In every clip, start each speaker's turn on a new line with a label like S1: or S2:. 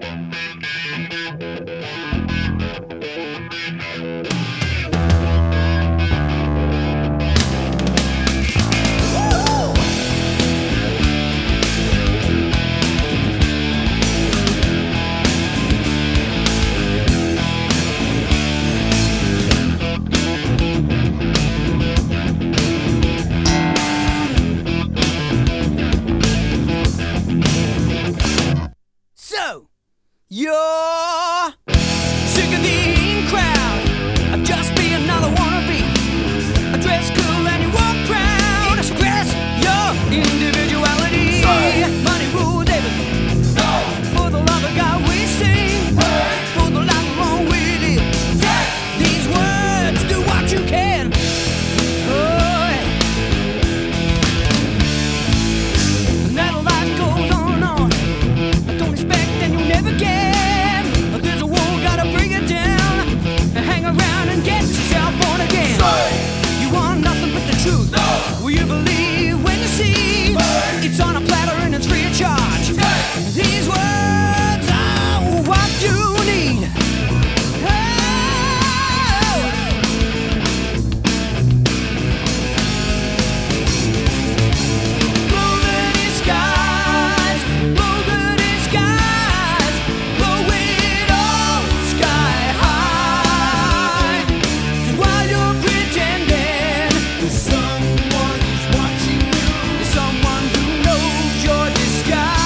S1: So, you're sick of the in crowd. I'd just be another wannabe. I dress cool and you walk proud. Express your individuality. Money rules everything. For the love of God we sing. For the life wrong with it. These words, do what you can. Oh, yeah. And that life goes on and on. Don't expect and you'll never get. There's a wall, gotta bring it down. And hang around and get yourself born again. You want nothing but the truth. Will you believe when you see? It's on a platter and it's free of charge. These words are what you need. Blow the skies, blow the skies, blow it all sky high. And while you're pretending someone's watching you, there's someone who knows your disguise.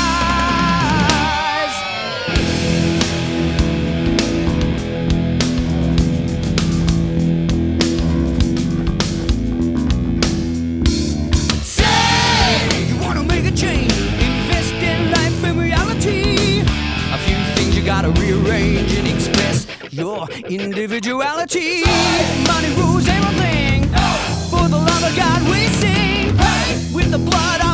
S1: Say you wanna make a change, invest in life and reality. A few things you gotta rearrange and express your individuality. Money rules everything. For the love of God we sing. With the blood